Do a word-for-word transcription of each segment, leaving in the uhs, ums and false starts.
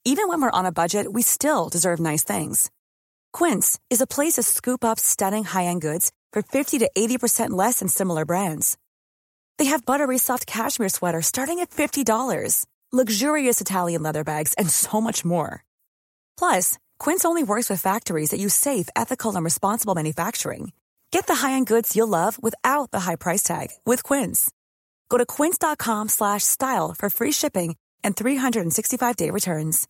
Even when we're on a budget, we still deserve nice things. Quince is a place to scoop up stunning high-end goods for fifty to eighty percent less than similar brands. They have buttery soft cashmere sweaters starting at fifty dollars, luxurious Italian leather bags, and so much more. Plus, Quince only works with factories that use safe, ethical, and responsible manufacturing. Get the high-end goods you'll love without the high price tag with Quince. Go to quince.com slash style for free shipping and three sixty-five day returns.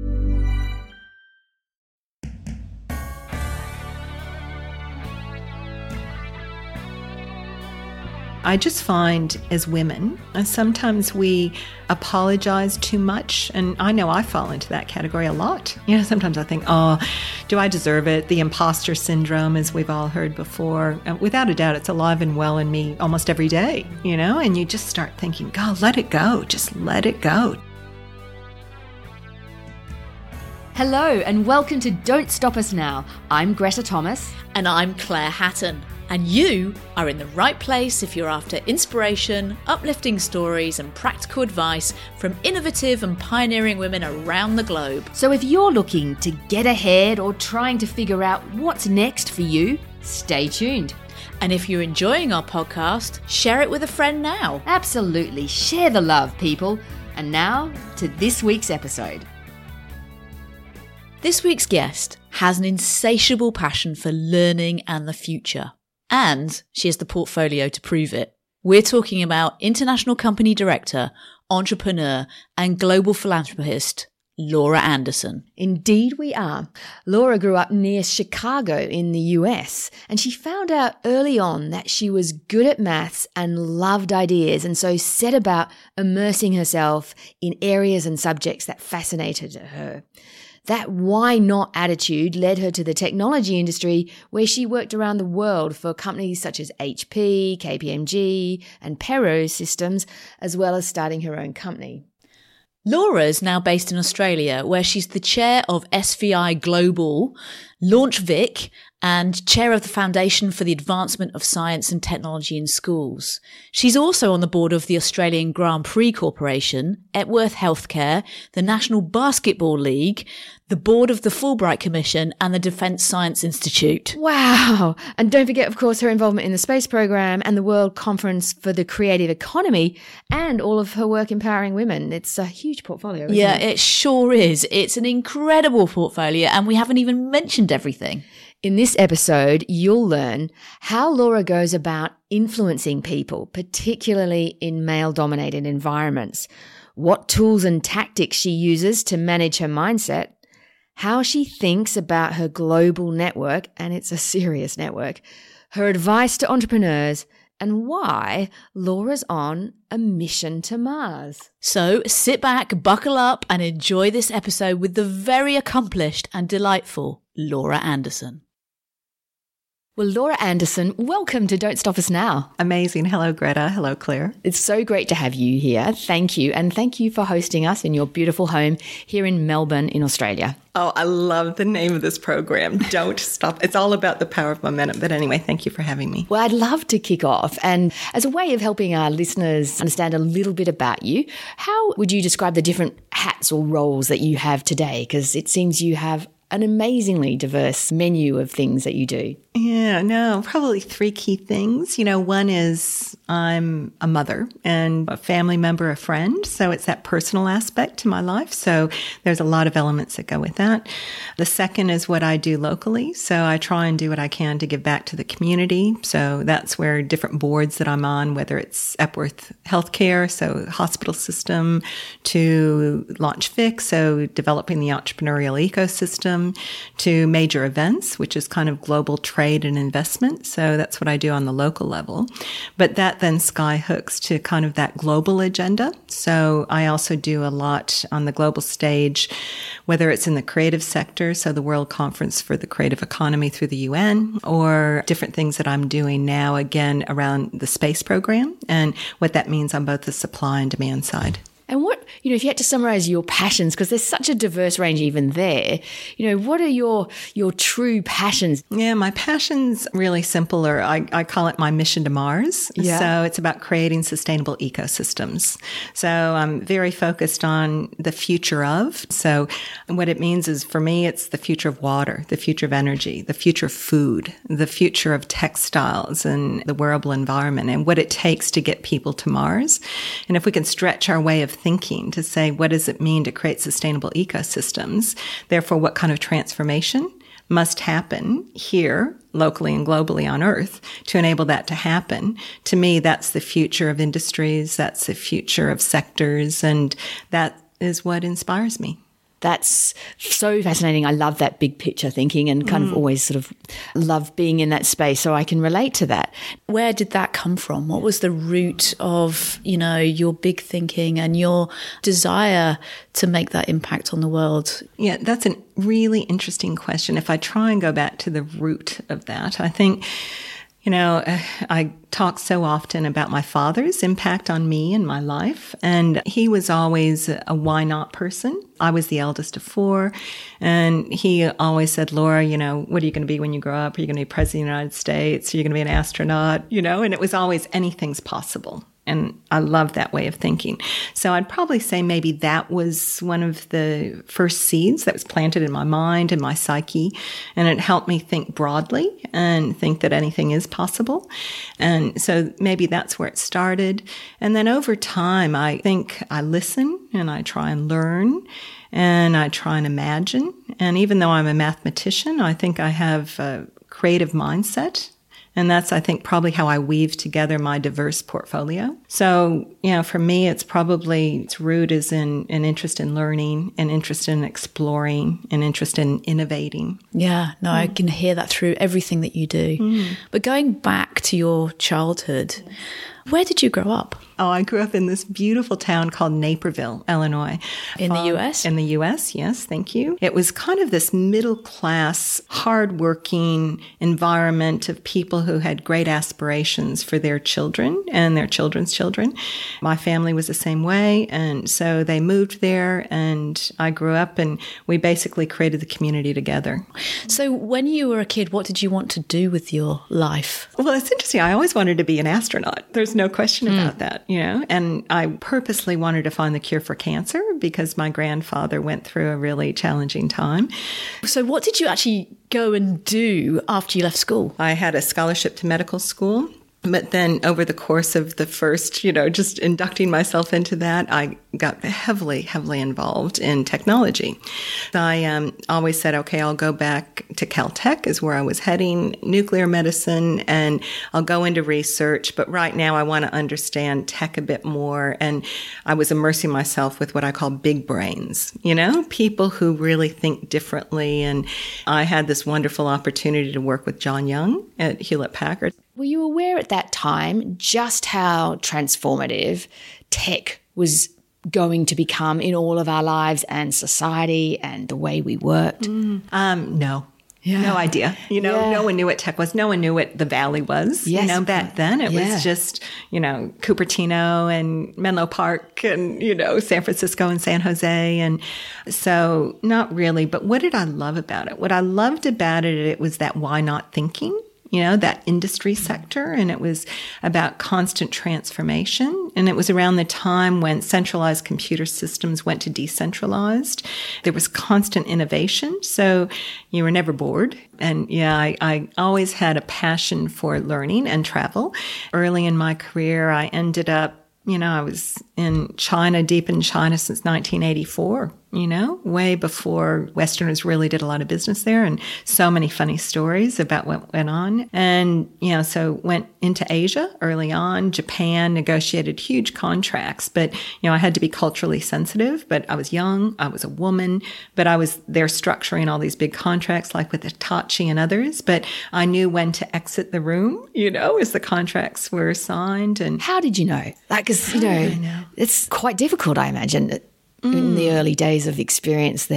I just find as women, and sometimes we apologize too much. And I know I fall into that category a lot. You know, sometimes I think, oh, do I deserve it? The imposter syndrome, as we've all heard before. And without a doubt, it's alive and well in me almost every day, you know, and you just start thinking, God, let it go. Just let it go. Hello and welcome to Don't Stop Us Now. I'm Greta Thomas. And I'm Claire Hatton. And you are in the right place if you're after inspiration, uplifting stories and practical advice from innovative and pioneering women around the globe. So if you're looking to get ahead or trying to figure out what's next for you, stay tuned. And if you're enjoying our podcast, share it with a friend now. Absolutely. Share the love, people. And now to this week's episode. This week's guest has an insatiable passion for learning and the future. And she has the portfolio to prove it. We're talking about international company director, entrepreneur, and global philanthropist, Laura Anderson. Indeed we are. Laura grew up near Chicago in the U S, and she found out early on that she was good at maths and loved ideas, and so set about immersing herself in areas and subjects that fascinated her. That why not attitude led her to the technology industry, where she worked around the world for companies such as H P, K P M G, and Perot Systems, as well as starting her own company. Laura's now based in Australia, where she's the chair of S V I Global, LaunchVic, and chair of the Foundation for the Advancement of Science and Technology in Schools. She's also on the board of the Australian Grand Prix Corporation, Epworth Healthcare, the National Basketball League, the board of the Fulbright Commission, and the Defence Science Institute. Wow! And don't forget, of course, her involvement in the space program and the World Conference for the Creative Economy, and all of her work empowering women. It's a huge portfolio, isn't yeah, it? Yeah, it sure is. It's an incredible portfolio, and we haven't even mentioned everything. In this episode, you'll learn how Laura goes about influencing people, particularly in male-dominated environments, what tools and tactics she uses to manage her mindset, how she thinks about her global network, and it's a serious network, her advice to entrepreneurs, and why Laura's on a mission to Mars. So sit back, buckle up, and enjoy this episode with the very accomplished and delightful Laura Anderson. Well, Laura Anderson, welcome to Don't Stop Us Now. Amazing. Hello, Greta. Hello, Claire. It's so great to have you here. Thank you. And thank you for hosting us in your beautiful home here in Melbourne in Australia. Oh, I love the name of this program. Don't stop. It's all about the power of momentum. But anyway, thank you for having me. Well, I'd love to kick off. And as a way of helping our listeners understand a little bit about you, how would you describe the different hats or roles that you have today? Because it seems you have an amazingly diverse menu of things that you do. Yeah, no, probably three key things. You know, one is I'm a mother and a family member, a friend. So it's that personal aspect to my life. So there's a lot of elements that go with that. The second is what I do locally. So I try and do what I can to give back to the community. So that's where different boards that I'm on, whether it's Epworth Healthcare, so hospital system, to LaunchVic, so developing the entrepreneurial ecosystem, to major events, which is kind of global trade and investment. So that's what I do on the local level. But that then skyhooks to kind of that global agenda. So I also do a lot on the global stage, whether it's in the creative sector, so the World Conference for the Creative Economy through the U N, or different things that I'm doing now, again, around the space program and what that means on both the supply and demand side. And what you know, if you had to summarize your passions, because there's such a diverse range even there, you know, what are your your true passions? Yeah, my passion's really simple, or I, I call it my mission to Mars. Yeah. So it's about creating sustainable ecosystems. So I'm very focused on the future of. So what it means is, for me, it's the future of water, the future of energy, the future of food, the future of textiles and the wearable environment, and what it takes to get people to Mars. And if we can stretch our way of thinking to say, what does it mean to create sustainable ecosystems? Therefore, what kind of transformation must happen here, locally and globally on Earth, to enable that to happen? To me, that's the future of industries, that's the future of sectors, and that is what inspires me. That's so fascinating. I love that big picture thinking, and kind mm. of always sort of love being in that space, so I can relate to that. Where did that come from? What was the root of, you know, your big thinking and your desire to make that impact on the world? Yeah, that's a really interesting question. If I try and go back to the root of that, I think, you know, I talk so often about my father's impact on me and my life. And he was always a why not person. I was the eldest of four. And he always said, Laura, you know, what are you going to be when you grow up? Are you going to be president of the United States? Are you going to be an astronaut? You know, and it was always anything's possible. And I love that way of thinking. So I'd probably say maybe that was one of the first seeds that was planted in my mind and my psyche. And it helped me think broadly and think that anything is possible. And so maybe that's where it started. And then over time, I think I listen and I try and learn and I try and imagine. And even though I'm a mathematician, I think I have a creative mindset. And that's, I think, probably how I weave together my diverse portfolio. So, you know, for me, it's probably, its root is in an interest in learning, an interest in exploring, an interest in innovating. Yeah, no, mm. I can hear that through everything that you do. Mm. But going back to your childhood, where did you grow up? Oh, I grew up in this beautiful town called Naperville, Illinois. In the U S? In the U S, yes, thank you. It was kind of this middle-class, hard-working environment of people who had great aspirations for their children and their children's children. My family was the same way, and so they moved there, and I grew up, and we basically created the community together. So when you were a kid, what did you want to do with your life? Well, it's interesting. I always wanted to be an astronaut. There's no question mm. about that. You know, and I purposely wanted to find the cure for cancer because my grandfather went through a really challenging time. So what did you actually go and do after you left school? I had a scholarship to medical school. But then over the course of the first, you know, just inducting myself into that, I got heavily, heavily involved in technology. I um, always said, okay, I'll go back to Caltech is where I was heading, nuclear medicine, and I'll go into research. But right now I want to understand tech a bit more. And I was immersing myself with what I call big brains, you know, people who really think differently. And I had this wonderful opportunity to work with John Young at Hewlett Packard. Were you aware at that time just how transformative tech was going to become in all of our lives and society and the way we worked? Mm. Um, no. Yeah. No idea. You know, yeah. No one knew what tech was. No one knew what the Valley was. Yes. You know, back then it yeah. was just, you know, Cupertino and Menlo Park and, you know, San Francisco and San Jose. And so not really. But what did I love about it? What I loved about it, it was that why not thinking. You know, that industry sector, and it was about constant transformation. And it was around the time when centralized computer systems went to decentralized. There was constant innovation, so you were never bored. And yeah, I, I always had a passion for learning and travel. Early in my career, I ended up, you know, I was in China, deep in China since nineteen eighty-four. You know, way before Westerners really did a lot of business there, and so many funny stories about what went on. And, you know, so went into Asia early on, Japan, negotiated huge contracts, but, you know, I had to be culturally sensitive, but I was young, I was a woman, but I was there structuring all these big contracts like with Hitachi and others, but I knew when to exit the room, you know, as the contracts were signed. And how did you know? Like, cause, you know, know, it's quite difficult, I imagine. In mm. the early days of experience there.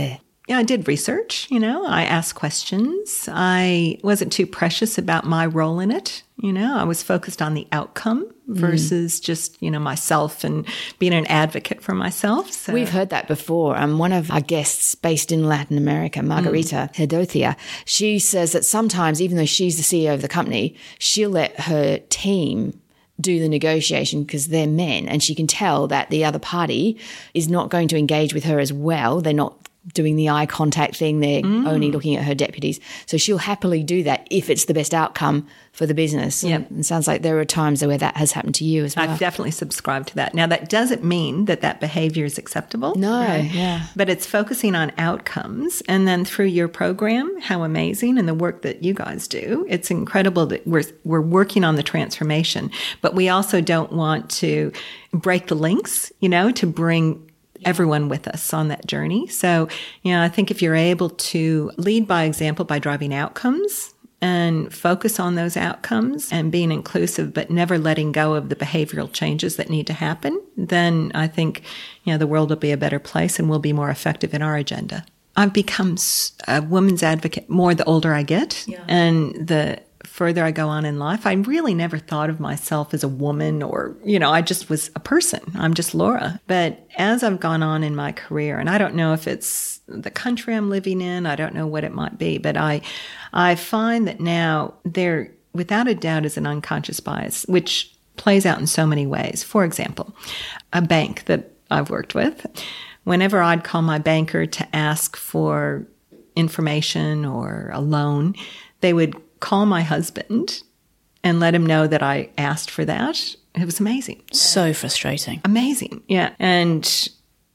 yeah, I did research, you know, I asked questions. I wasn't too precious about my role in it. You know, I was focused on the outcome versus mm. just, you know, myself and being an advocate for myself. So. We've heard that before. Um, one of our guests based in Latin America, Margarita mm. Hedothia, she says that sometimes, even though she's the C E O of the company, she'll let her team do the negotiation because they're men, and she can tell that the other party is not going to engage with her as well. They're not doing the eye contact thing. They're mm. only looking at her deputies. So she'll happily do that if it's the best outcome for the business. Yep. And it sounds like there are times where that has happened to you as well. I've definitely subscribed to that. Now, that doesn't mean that that behavior is acceptable. No, right? yeah. But it's focusing on outcomes. And then through your program, how amazing, and the work that you guys do, it's incredible that we're, we're working on the transformation. But we also don't want to break the links, you know, to bring everyone with us on that journey. So, you know, I think if you're able to lead by example by driving outcomes and focus on those outcomes and being inclusive, but never letting go of the behavioral changes that need to happen, then I think, you know, the world will be a better place and we'll be more effective in our agenda. I've become a woman's advocate more the older I get, yeah. and the further I go on in life. I really never thought of myself as a woman, or, you know, I just was a person. I'm just Laura. But as I've gone on in my career, and I don't know if it's the country I'm living in, I don't know what it might be, but I, I find that now there, without a doubt, is an unconscious bias, which plays out in so many ways. For example, a bank that I've worked with, whenever I'd call my banker to ask for information or a loan, they would call my husband and let him know that I asked for that. It was amazing. So frustrating. Amazing. Yeah. And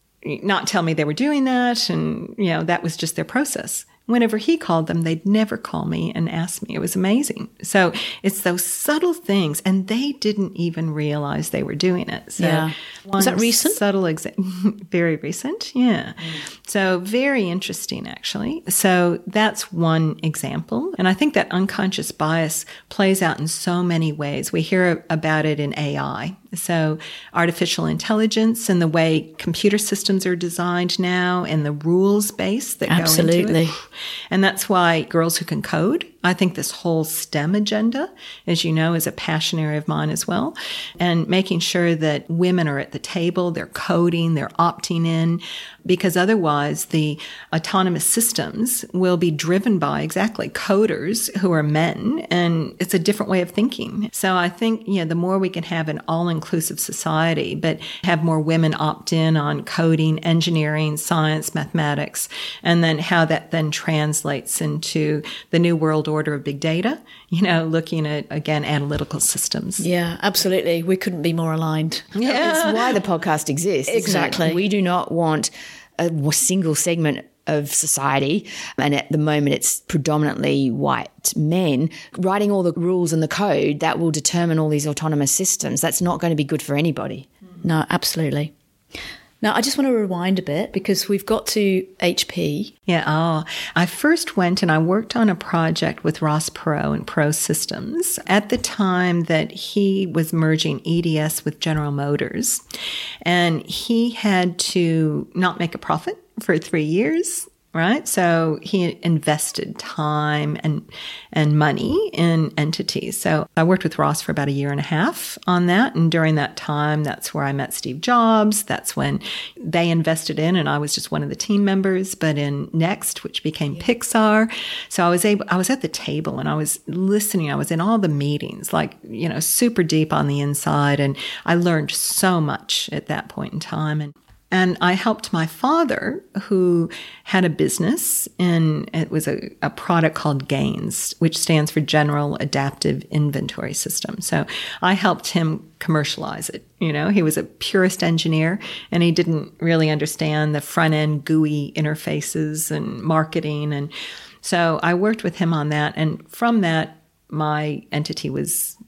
not tell me they were doing that. And, you know, that was just their process. Whenever he called them, they'd never call me and ask me. It was amazing. So it's those subtle things, and they didn't even realize they were doing it. So yeah. Was that recent? Subtle, exa- very recent. Yeah. Mm. So very interesting, actually. So that's one example. And I think that unconscious bias plays out in so many ways. We hear about it in A I. So artificial intelligence and the way computer systems are designed now, and the rules base that Absolutely. go into it. And that's why Girls Who Can Code, I think this whole STEM agenda, as you know, is a passion area of mine as well. And making sure that women are at the table, they're coding, they're opting in, because otherwise the autonomous systems will be driven by exactly coders who are men, and it's a different way of thinking. So I think, you know, the more we can have an all-inclusive society, but have more women opt in on coding, engineering, science, mathematics, and then how that then translates into the new world order of big data, you know, looking at, again, analytical systems. Yeah, absolutely. We couldn't be more aligned. Yeah. That's why the podcast exists. Exactly. We do not want a single segment of society, and at the moment it's predominantly white men writing all the rules and the code that will determine all these autonomous systems. That's not going to be good for anybody. No, absolutely. Now, I just want to rewind a bit because we've got to H P. Yeah. Oh, I first went and I worked on a project with Ross Perot and Perot Systems at the time that he was merging E D S with General Motors. And he had to not make a profit for three years. Right. So he invested time and and money in entities. So I worked with Ross for about a year and a half on that. And during that time, that's where I met Steve Jobs. That's when they invested in, and I was just one of the team members, but in Next, which became Pixar. So I was able, I was at the table and I was listening. I was in all the meetings, like, you know, super deep on the inside. And I learned so much at that point in time. And And I helped my father, who had a business, and it was a, a product called GAINS, which stands for General Adaptive Inventory System. So I helped him commercialize it. You know, he was a purist engineer, and he didn't really understand the front-end G U I interfaces and marketing. And so I worked with him on that. And from that, my entity was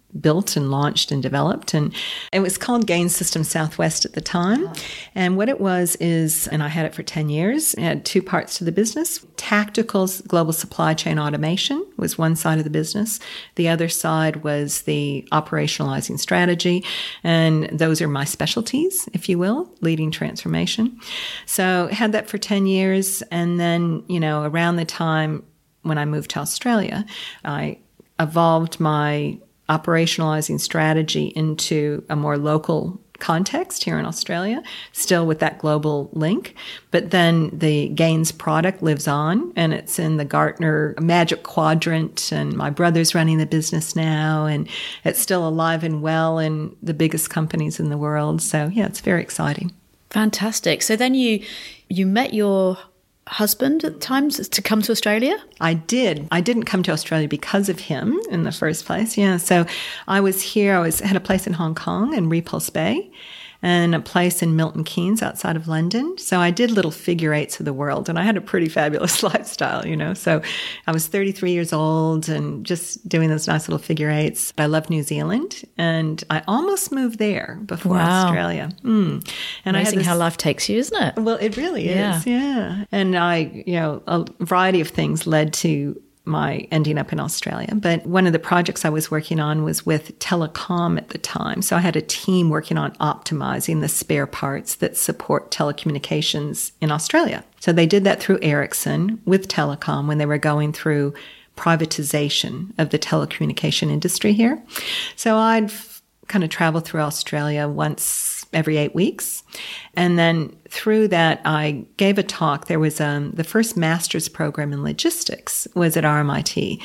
built and launched and developed. And it was called Gain Systems Southwest at the time. Oh. And what it was is, and I had it for ten years, it had two parts to the business. Tactical global supply chain automation was one side of the business. The other side was the operationalizing strategy. And those are my specialties, if you will, leading transformation. So had that for ten years. And then, you know, around the time when I moved to Australia, I evolved my operationalizing strategy into a more local context here in Australia, still with that global link. But then the Gains product lives on, and it's in the Gartner Magic Quadrant, and my brother's running the business now, and it's still alive and well in the biggest companies in the world. So yeah, it's very exciting. Fantastic. So then you you met your husband at times to come to Australia? I did. I didn't come to Australia because of him in the first place. Yeah. So I was here. I was had a place in Hong Kong in Repulse Bay and a place in Milton Keynes outside of London. So I did little figure eights of the world, and I had a pretty fabulous lifestyle, you know. So I was thirty-three years old and just doing those nice little figure eights. I loved New Zealand, and I almost moved there before wow. Australia. Mm. And Amazing I had this, how life takes you, isn't it? Well, it really yeah. is, yeah. And I, you know, a variety of things led to my ending up in Australia. But one of the projects I was working on was with telecom at the time. So I had a team working on optimizing the spare parts that support telecommunications in Australia. So they did that through Ericsson with telecom when they were going through privatization of the telecommunication industry here. So I'd f- kind of travel through Australia once every eight weeks. And then through that, I gave a talk. There was um, the first master's program in logistics was at R M I T.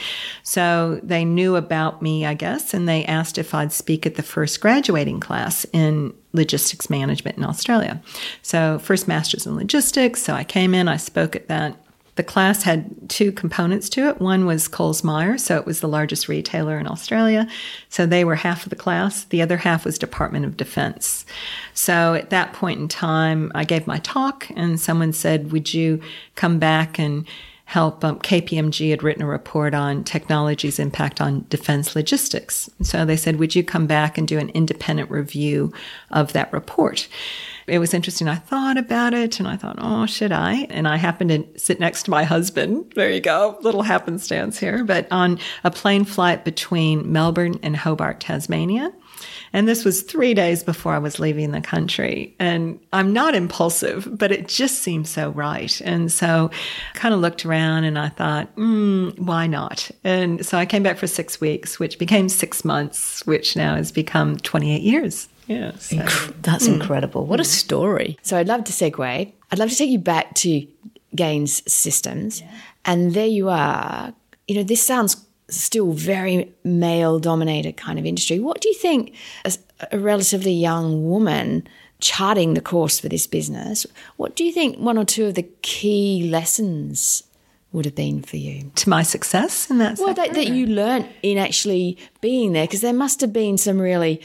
So they knew about me, I guess, and they asked if I'd speak at the first graduating class in logistics management in Australia. So first master's in logistics. So I came in, I spoke at that. The class had two components to it. One was Coles Myer, so it was the largest retailer in Australia. So they were half of the class. The other half was Department of Defense. So at that point in time, I gave my talk, and someone said, would you come back and help? Um, K P M G had written a report on technology's impact on defense logistics. So they said, would you come back and do an independent review of that report? It was interesting. I thought about it and I thought, oh, should I? And I happened to sit next to my husband. There you go. Little happenstance here. But on a plane flight between Melbourne and Hobart, Tasmania. And this was three days before I was leaving the country. And I'm not impulsive, but it just seemed so right. And so I kind of looked around and I thought, mm, why not? And so I came back for six weeks, which became six months, which now has become twenty-eight years. Yeah, so. Inc- that's mm. incredible. What a story. So I'd love to segue. I'd love to take you back to Gains Systems. Yeah. And there you are. You know, this sounds still very male-dominated kind of industry. What do you think, as a relatively young woman charting the course for this business, what do you think one or two of the key lessons would have been for you? To my success in that Well, sector? that, that you learnt in actually being there, because there must have been some really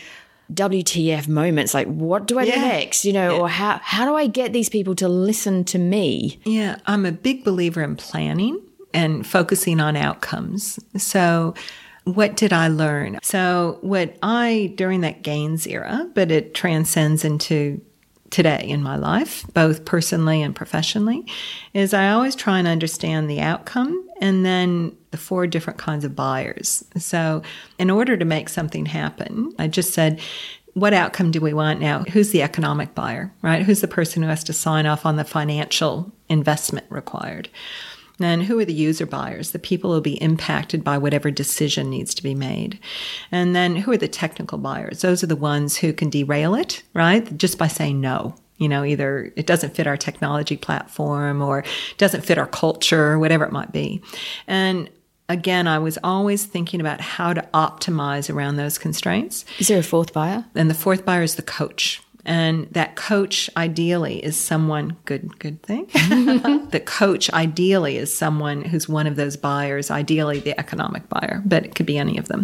W T F moments, like what do I yeah. do next, you know, yeah. or how, how do I get these people to listen to me? Yeah, I'm a big believer in planning and focusing on outcomes. So what did I learn? So what I, during that Gains era, but it transcends into today in my life, both personally and professionally, is I always try and understand the outcome and then the four different kinds of buyers. So in order to make something happen, I just said, what outcome do we want now? Who's the economic buyer, right? Who's the person who has to sign off on the financial investment required? And who are the user buyers, the people who will be impacted by whatever decision needs to be made? And then who are the technical buyers? Those are the ones who can derail it, right? Just by saying no. You know, either it doesn't fit our technology platform or doesn't fit our culture, whatever it might be. And again, I was always thinking about how to optimize around those constraints. Is there a fourth buyer? And the fourth buyer is the coach. And that coach ideally is someone, good, good thing. The coach ideally is someone who's one of those buyers, ideally the economic buyer, but it could be any of them.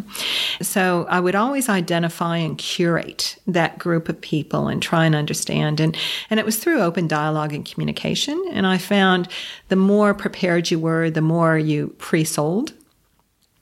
So I would always identify and curate that group of people and try and understand. And, and it was through open dialogue and communication. And I found the more prepared you were, the more you pre-sold.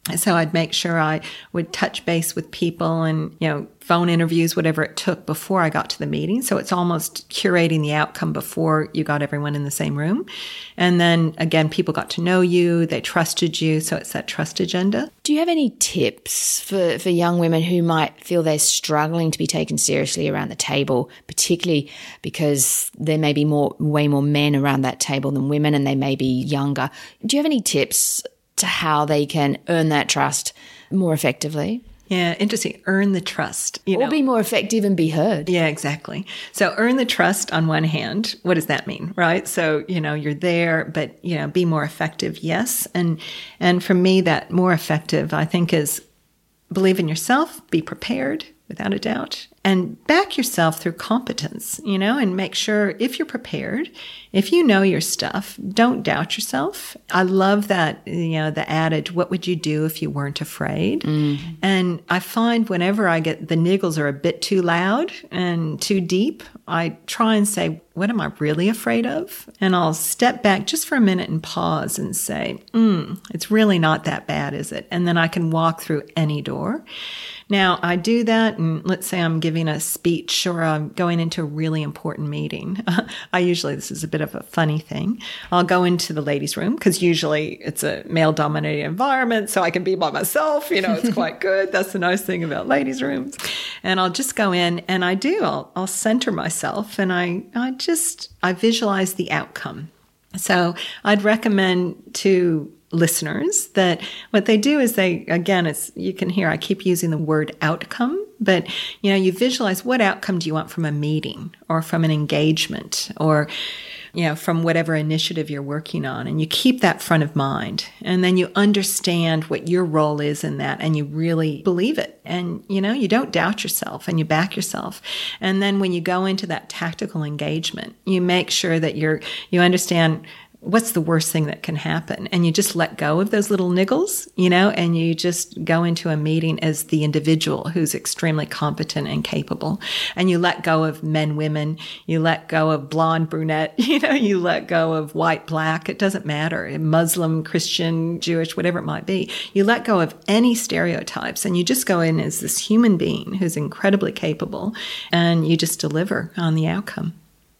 So I'd make sure I would touch base with people and, you know, phone interviews, whatever it took before I got to the meeting. So it's almost curating the outcome before you got everyone in the same room. And then again, people got to know you, they trusted you. So it's that trust agenda. Do you have any tips for, for young women who might feel they're struggling to be taken seriously around the table, particularly because there may be more, way more men around that table than women, and they may be younger? Do you have any tips to how they can earn that trust more effectively? Yeah, interesting. Earn the trust. You or know. be more effective and be heard. Yeah, exactly. So earn the trust on one hand. What does that mean, right? So, you know, you're there, but, you know, be more effective. Yes. And, and for me, that more effective, I think, is believe in yourself, be prepared without a doubt, and back yourself through competence, you know, and make sure if you're prepared, if you know your stuff, don't doubt yourself. I love that, you know, the adage, what would you do if you weren't afraid? Mm. And I find whenever I get the niggles are a bit too loud and too deep, I try and say, what am I really afraid of? And I'll step back just for a minute and pause and say, mm, it's really not that bad, is it? And then I can walk through any door. Now, I do that, and let's say I'm giving a speech or I'm going into a really important meeting. I usually, this is a bit of a funny thing. I'll go into the ladies' room because usually it's a male-dominated environment, so I can be by myself. You know, it's quite good. That's the nice thing about ladies' rooms. And I'll just go in, and I do. I'll, I'll center myself, and I, I just, I visualize the outcome. So I'd recommend to listeners that what they do is they, again, it's, you can hear I keep using the word outcome, but, you know, you visualize what outcome do you want from a meeting or from an engagement or, you know, from whatever initiative you're working on. And you keep that front of mind. And then you understand what your role is in that and you really believe it. And, you know, you don't doubt yourself and you back yourself. And then when you go into that tactical engagement, you make sure that you're, you understand what's the worst thing that can happen? And you just let go of those little niggles, you know, and you just go into a meeting as the individual who's extremely competent and capable. And you let go of men, women, you let go of blonde, brunette, you know, you let go of white, black. It doesn't matter. Muslim, Christian, Jewish, whatever it might be. You let go of any stereotypes and you just go in as this human being who's incredibly capable and you just deliver on the outcome.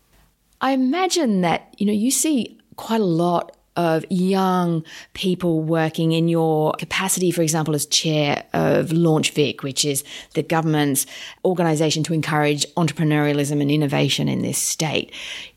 I imagine that, you know, you see quite a lot of young people working in your capacity, for example, as chair of Launch Vic, which is the government's organisation to encourage entrepreneurialism and innovation in this state.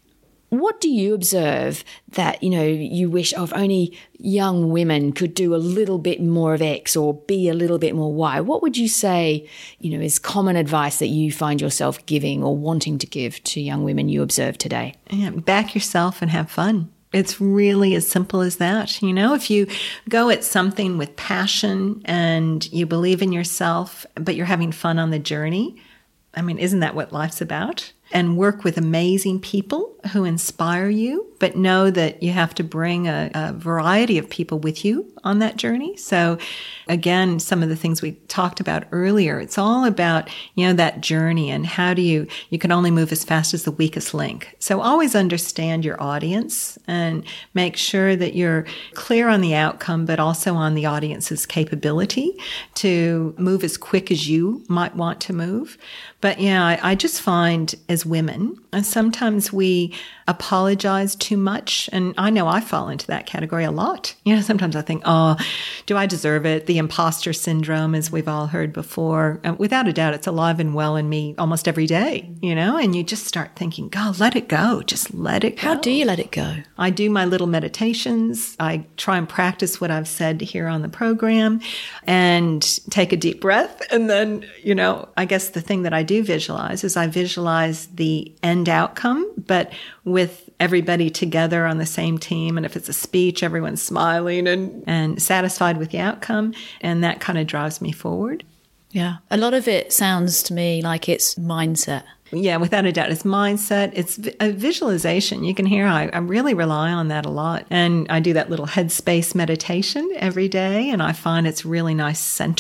What do you observe that, you know, you wish, oh, if only young women could do a little bit more of X or be a little bit more Y? What would you say, you know, is common advice that you find yourself giving or wanting to give to young women you observe today? Yeah, back yourself and have fun. It's really as simple as that. You know, if you go at something with passion and you believe in yourself, but you're having fun on the journey, I mean, isn't that what life's about? And work with amazing people who inspire you, but know that you have to bring a, a variety of people with you on that journey. So again, some of the things we talked about earlier, it's all about, you know, that journey and how do you, you can only move as fast as the weakest link. So always understand your audience and make sure that you're clear on the outcome, but also on the audience's capability to move as quick as you might want to move. But yeah, I, I just find as women, and sometimes we apologize too much. And I know I fall into that category a lot. You know, sometimes I think, oh, do I deserve it? The imposter syndrome, as we've all heard before. Uh, without a doubt, it's alive and well in me almost every day, you know, and you just start thinking, God, let it go. Just let it go. How do you let it go? I do my little meditations. I try and practice what I've said here on the program and take a deep breath. And then, you know, I guess the thing that I do visualize is I visualize the end outcome, but with everybody together on the same team. And if it's a speech, everyone's smiling and, and satisfied with the outcome. And that kind of drives me forward. Yeah. A lot of it sounds to me like it's mindset. Yeah, without a doubt. It's mindset. It's a visualization. You can hear I, I really rely on that a lot. And I do that little headspace meditation every day. And I find it's really nice centering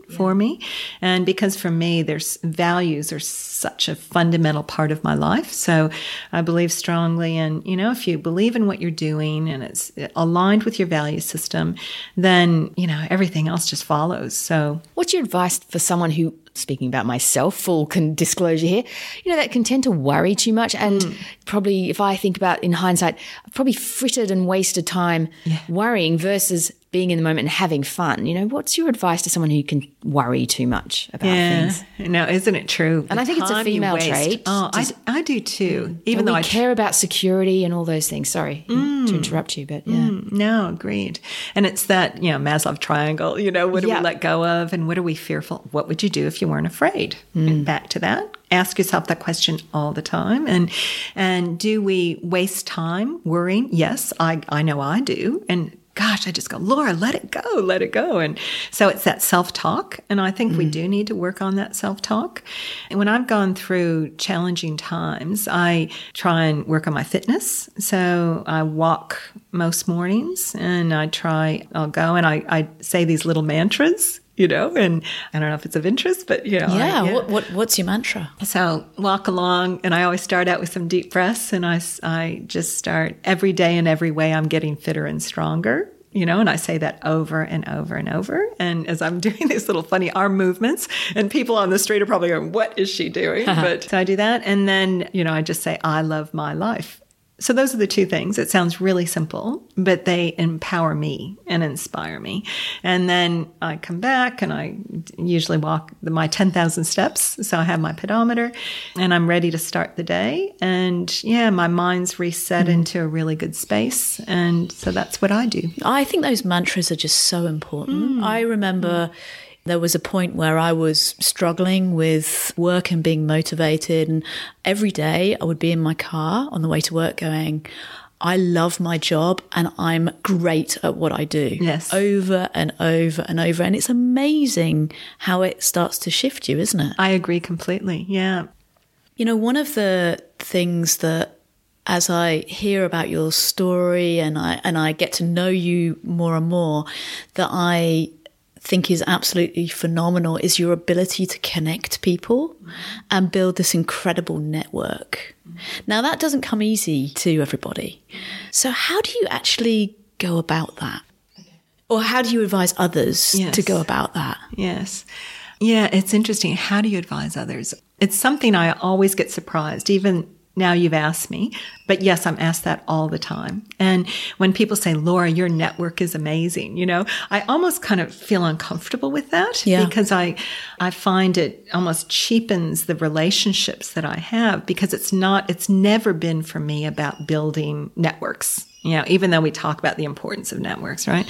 for me. And because for me, there's values are such a fundamental part of my life. So I believe strongly in, you know, if you believe in what you're doing and it's aligned with your value system, then, you know, everything else just follows. So what's your advice for someone who, speaking about myself, full con- disclosure here, you know, that can tend to worry too much and mm. probably, if I think about in hindsight, I've probably frittered and wasted time yeah. worrying versus being in the moment and having fun. You know, what's your advice to someone who can worry too much about yeah. things? No, isn't it true? And the I think it's a female trait. Oh, Does, I, I do too. Even though though we I care about security and all those things. Sorry mm. to interrupt you, but yeah. Mm, no, agreed. And it's that, you know, Maslow triangle, you know, what do yeah. we let go of and what are we fearful? What would you do if you weren't afraid? Mm. And back to that. Ask yourself that question all the time. And and do we waste time worrying? Yes, I, I know I do. And gosh, I just go, Laura, let it go, let it go. And so it's that self-talk. And I think mm. we do need to work on that self-talk. And when I've gone through challenging times, I try and work on my fitness. So I walk most mornings and I try, I'll go and I, I say these little mantras, you know, and I don't know if it's of interest, but, you know. Yeah, I, yeah. What, what what's your mantra? So walk along, and I always start out with some deep breaths, and I, I just start every day in every way I'm getting fitter and stronger, you know, and I say that over and over and over. And as I'm doing these little funny arm movements, and people on the street are probably going, what is she doing? But so I do that. And then, you know, I just say, I love my life. So those are the two things. It sounds really simple, but they empower me and inspire me. And then I come back and I usually walk my ten thousand steps. So I have my pedometer and I'm ready to start the day. And yeah, my mind's reset mm. into a really good space. And so that's what I do. I think those mantras are just so important. Mm. I remember... Mm. There was a point where I was struggling with work and being motivated. And every day I would be in my car on the way to work going, I love my job and I'm great at what I do. Yes. Over and over and over. And it's amazing how it starts to shift you, isn't it? I agree completely. Yeah. You know, one of the things that as I hear about your story and I, and I get to know you more and more, that I think is absolutely phenomenal is your ability to connect people mm. and build this incredible network. Mm. Now, that doesn't come easy to everybody. So how do you actually go about that? Okay. Or how do you advise others yes. to go about that? Yes. Yeah, it's interesting. How do you advise others? It's something I always get surprised, even now you've asked me, but yes, I'm asked that all the time. And when people say, Laura, your network is amazing, you know, I almost kind of feel uncomfortable with that yeah. because I, I find it almost cheapens the relationships that I have because it's not, it's never been for me about building networks, you know, even though we talk about the importance of networks, right?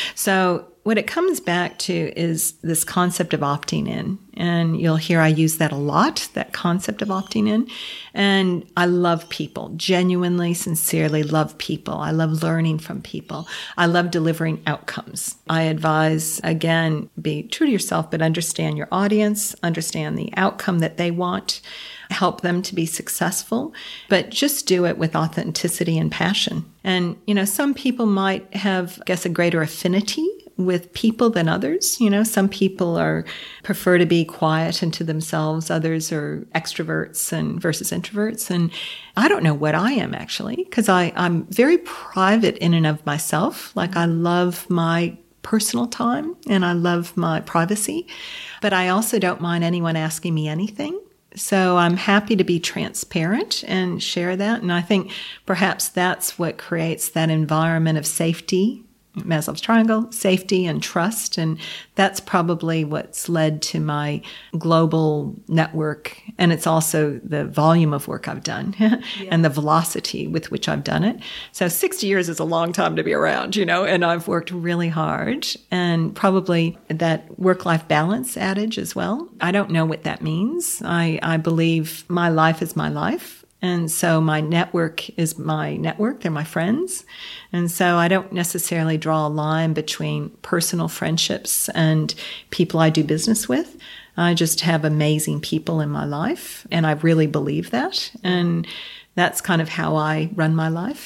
So what it comes back to is this concept of opting in. And you'll hear I use that a lot, that concept of opting in. And I love people, genuinely, sincerely love people. I love learning from people. I love delivering outcomes. I advise, again, be true to yourself, but understand your audience, understand the outcome that they want, help them to be successful, but just do it with authenticity and passion. And, you know, some people might have, I guess, a greater affinity with people than others. You know, some people are prefer to be quiet and to themselves. Others are extroverts and versus introverts. And I don't know what I am actually, because I I'm very private in and of myself. Like I love my personal time and I love my privacy, but I also don't mind anyone asking me anything. So I'm happy to be transparent and share that. And I think perhaps that's what creates that environment of safety, Maslow's triangle, safety and trust. And that's probably what's led to my global network. And it's also the volume of work I've done yeah. and the velocity with which I've done it. So sixty years is a long time to be around, you know, and I've worked really hard, and probably that work-life balance adage as well. I don't know what that means. I, I believe my life is my life. And so my network is my network. They're my friends. And so I don't necessarily draw a line between personal friendships and people I do business with. I just have amazing people in my life. And I really believe that. And that's kind of how I run my life.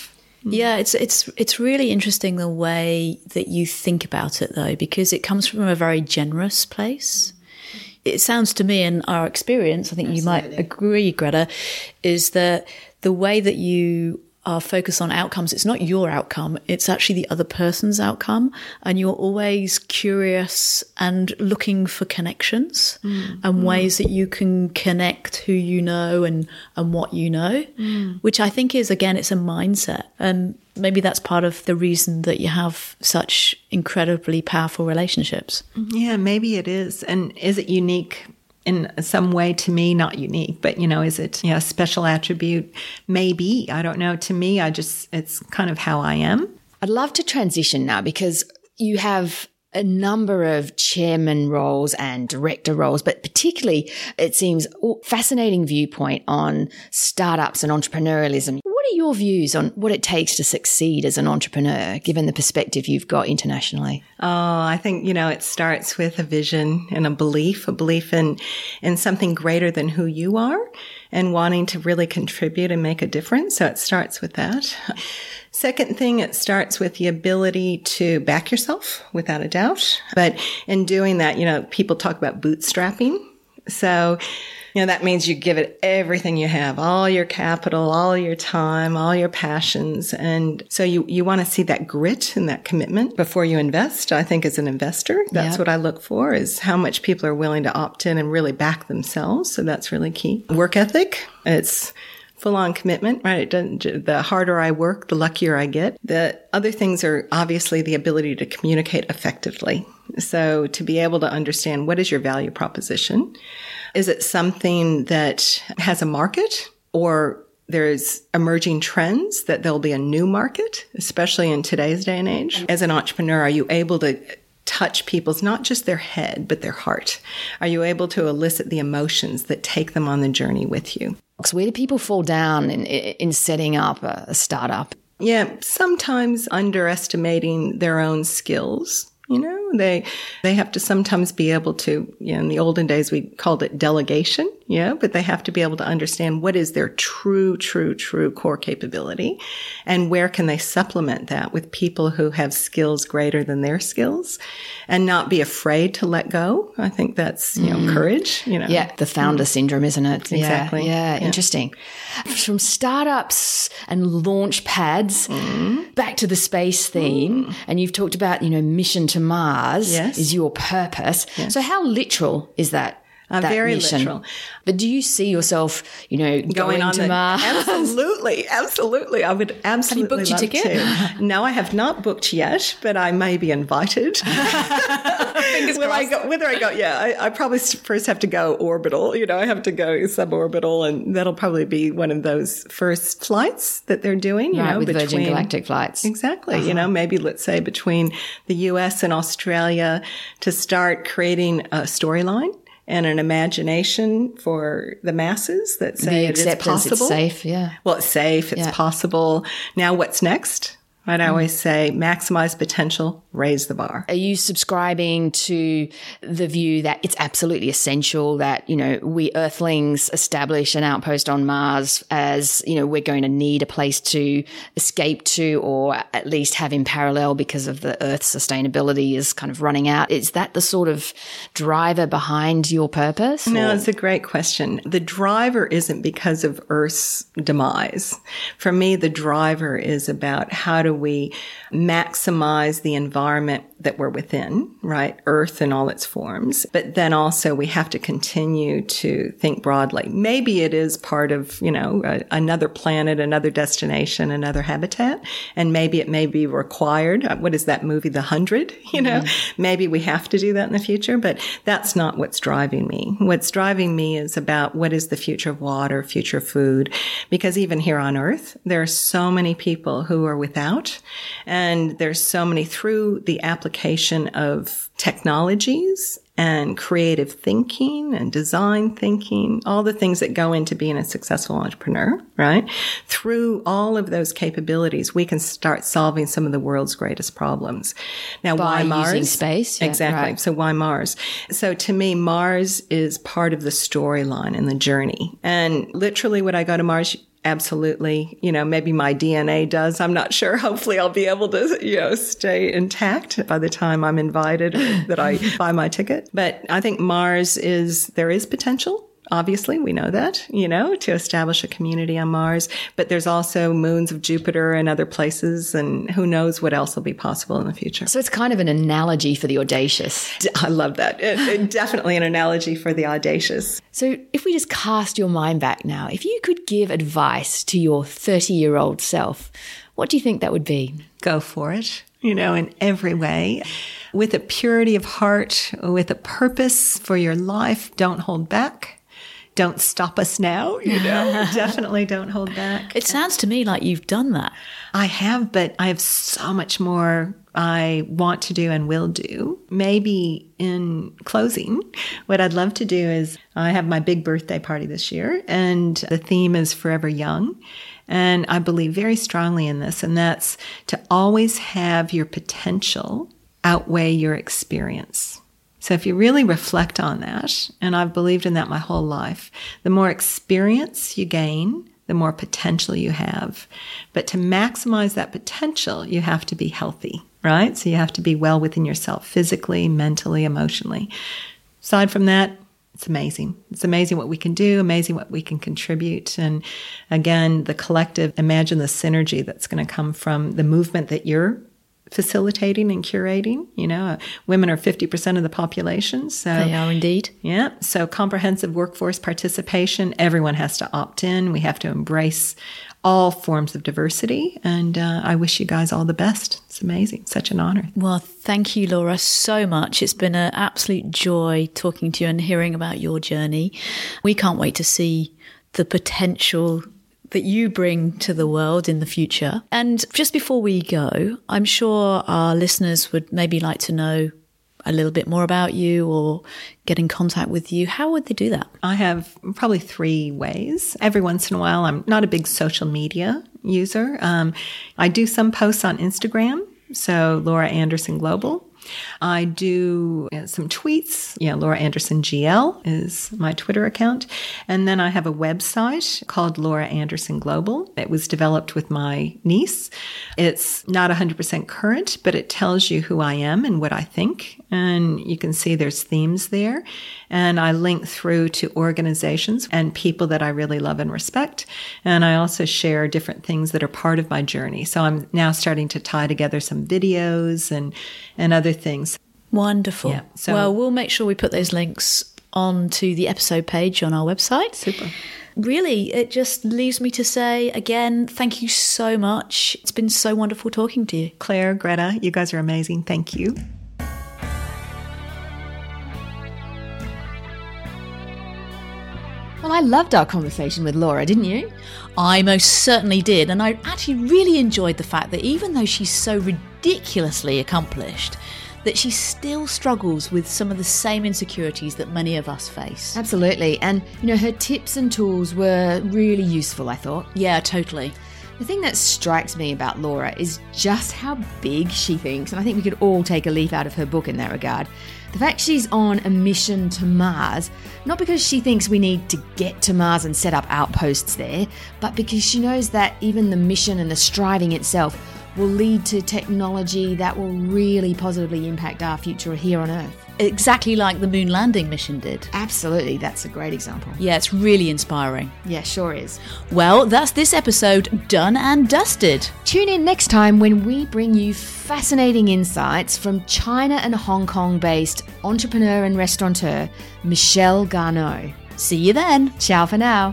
Yeah, it's it's it's really interesting the way that you think about it, though, because it comes from a very generous place. It sounds to me, in our experience, I think Absolutely. You might agree, Greta, is that the way that you are focused on outcomes, it's not your outcome, it's actually the other person's outcome. And you're always curious and looking for connections mm. and mm. ways that you can connect who you know and, and what you know, mm. which I think is, again, it's a mindset. And maybe that's part of the reason that you have such incredibly powerful relationships. Yeah, maybe it is. And is it unique in some way? To me, not unique, but, you know, is it, you know, a special attribute? Maybe. I don't know. To me, I just, it's kind of how I am. I'd love to transition now, because you have a number of chairman roles and director roles, but particularly it seems a fascinating viewpoint on startups and entrepreneurialism. What are your views on what it takes to succeed as an entrepreneur, given the perspective you've got internationally? Oh, I think, you know, it starts with a vision and a belief, a belief in, in something greater than who you are and wanting to really contribute and make a difference. So it starts with that. Second thing, it starts with the ability to back yourself, without a doubt. But in doing that, you know, people talk about bootstrapping. So, you know, that means you give it everything you have, all your capital, all your time, all your passions. And so you, you want to see that grit and that commitment before you invest. I think as an investor, that's yep. what I look for, is how much people are willing to opt in and really back themselves. So that's really key. Work ethic. It's full-on commitment, right? It doesn't, the harder I work, the luckier I get. The other things are obviously the ability to communicate effectively. So to be able to understand, what is your value proposition? Is it something that has a market, or there's emerging trends that there'll be a new market, especially in today's day and age? As an entrepreneur, are you able to touch people's, not just their head, but their heart? Are you able to elicit the emotions that take them on the journey with you? So where do people fall down in, in setting up a, a startup? Yeah, sometimes underestimating their own skills. You know, they they have to sometimes be able to, you know, in the olden days we called it delegation, yeah, but they have to be able to understand what is their true, true, true core capability, and where can they supplement that with people who have skills greater than their skills, and not be afraid to let go. I think that's, you know, mm. courage, you know. Yeah, the founder mm. syndrome, isn't it? Exactly. Yeah, yeah, yeah, interesting. From startups and launch pads mm. back to the space theme, mm. and you've talked about, you know, mission to Mars yes. is your purpose. Yes. So how literal is that? Uh, that very mission? literal. But do you see yourself, you know, going, going on to the, Mars? Absolutely, absolutely. I would absolutely Have you booked love your ticket? to. No, I have not booked yet, but I may be invited. Fingers whether crossed. I go, whether I go, yeah, I, I probably first have to go orbital. You know, I have to go suborbital, and that'll probably be one of those first flights that they're doing. You right, know, with between, Virgin Galactic flights. Exactly. Uh-huh. You know, maybe let's say between the U S and Australia, to start creating a storyline and an imagination for the masses that say it is possible. It's safe, yeah. Well, it's safe, it's yeah. possible. Now what's next? Right? I mm. always say maximize potential, raise the bar. Are you subscribing to the view that it's absolutely essential that, you know, we Earthlings establish an outpost on Mars, as, you know, we're going to need a place to escape to, or at least have in parallel, because of the Earth's sustainability is kind of running out? Is that the sort of driver behind your purpose? No, or? it's a great question. The driver isn't because of Earth's demise. For me, the driver is about how do we maximize the environment that we're within, right? Earth in all its forms. But then also we have to continue to think broadly. Maybe it is part of, you know, a, another planet, another destination, another habitat. And maybe it may be required. What is that movie, The Hundred? You know, mm-hmm. maybe we have to do that in the future, but that's not what's driving me. What's driving me is about what is the future of water, future of food. Because even here on Earth, there are so many people who are without, and there's so many through the application of technologies and creative thinking and design thinking, all the things that go into being a successful entrepreneur, right? Through all of those capabilities, we can start solving some of the world's greatest problems. Now, By why Mars? Using space? Yeah, exactly. Right. So why Mars? So to me, Mars is part of the storyline and the journey. And literally, would I go to Mars? absolutely. You know, maybe my D N A does. I'm not sure. Hopefully I'll be able to, you know, stay intact by the time I'm invited or that I buy my ticket. But I think Mars is, there is potential. Obviously, we know that, you know, to establish a community on Mars. But there's also moons of Jupiter and other places, and who knows what else will be possible in the future. So it's kind of an analogy for the audacious. I love that. It, it, definitely an analogy for the audacious. So if we just cast your mind back now, if you could give advice to your thirty-year-old self, what do you think that would be? Go for it, you know, in every way. With a purity of heart, with a purpose for your life. Don't hold back. Don't stop us now, you know, definitely don't hold back. It sounds to me like you've done that. I have, but I have so much more I want to do and will do. Maybe in closing, what I'd love to do is I have my big birthday party this year, and the theme is Forever Young. And I believe very strongly in this, and that's to always have your potential outweigh your experience. So if you really reflect on that, and I've believed in that my whole life, the more experience you gain, the more potential you have. But to maximize that potential, you have to be healthy, right? So you have to be well within yourself, physically, mentally, emotionally. Aside from that, it's amazing. It's amazing what we can do, amazing what we can contribute. And again, the collective, imagine the synergy that's going to come from the movement that you're facilitating and curating. You know, uh, women are fifty percent of the population. So they are indeed. Yeah. So comprehensive workforce participation, everyone has to opt in. We have to embrace all forms of diversity. And uh, I wish you guys all the best. It's amazing. Such an honor. Well, thank you, Laura, so much. It's been an absolute joy talking to you and hearing about your journey. We can't wait to see the potential that you bring to the world in the future. And just before we go, I'm sure our listeners would maybe like to know a little bit more about you or get in contact with you. How would they do that? I have probably three ways. Every once in a while, I'm not a big social media user. Um, I do some posts on Instagram, so Laura Anderson Global. I do uh, some tweets. Yeah, Laura Anderson G L is my Twitter account. And then I have a website called Laura Anderson Global. It was developed with my niece. It's not one hundred percent current, but it tells you who I am and what I think. And you can see there's themes there. And I link through to organizations and people that I really love and respect. And I also share different things that are part of my journey. So I'm now starting to tie together some videos and, and other things. Wonderful. Yeah, so, well, we'll make sure we put those links onto the episode page on our website. Super. Really, it just leaves me to say again, thank you so much. It's been so wonderful talking to you. Claire, Greta, you guys are amazing. Thank you. Well, I loved our conversation with Laura, didn't you? I most certainly did. And I actually really enjoyed the fact that even though she's so ridiculously accomplished, that she still struggles with some of the same insecurities that many of us face. Absolutely. And, you know, her tips and tools were really useful, I thought. Yeah, totally. The thing that strikes me about Laura is just how big she thinks, and I think we could all take a leaf out of her book in that regard. The fact she's on a mission to Mars, not because she thinks we need to get to Mars and set up outposts there, but because she knows that even the mission and the striving itself will lead to technology that will really positively impact our future here on Earth. Exactly like the moon landing mission did. Absolutely, that's a great example. Yeah, it's really inspiring. Yeah, sure is. Well, that's this episode done and dusted. Tune in next time when we bring you fascinating insights from China and Hong Kong-based entrepreneur and restaurateur Michelle Garneau. See you then. Ciao for now.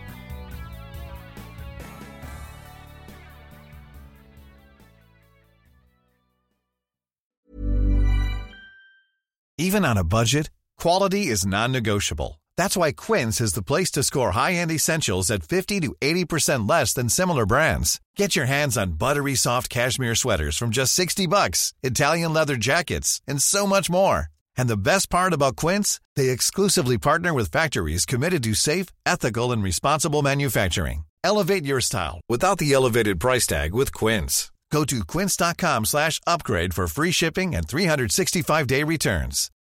Even on a budget, quality is non-negotiable. That's why Quince is the place to score high-end essentials at fifty to eighty percent less than similar brands. Get your hands on buttery soft cashmere sweaters from just sixty bucks, Italian leather jackets, and so much more. And the best part about Quince, they exclusively partner with factories committed to safe, ethical, and responsible manufacturing. Elevate your style without the elevated price tag with Quince. Go to quince.com slash upgrade for free shipping and three sixty-five day returns.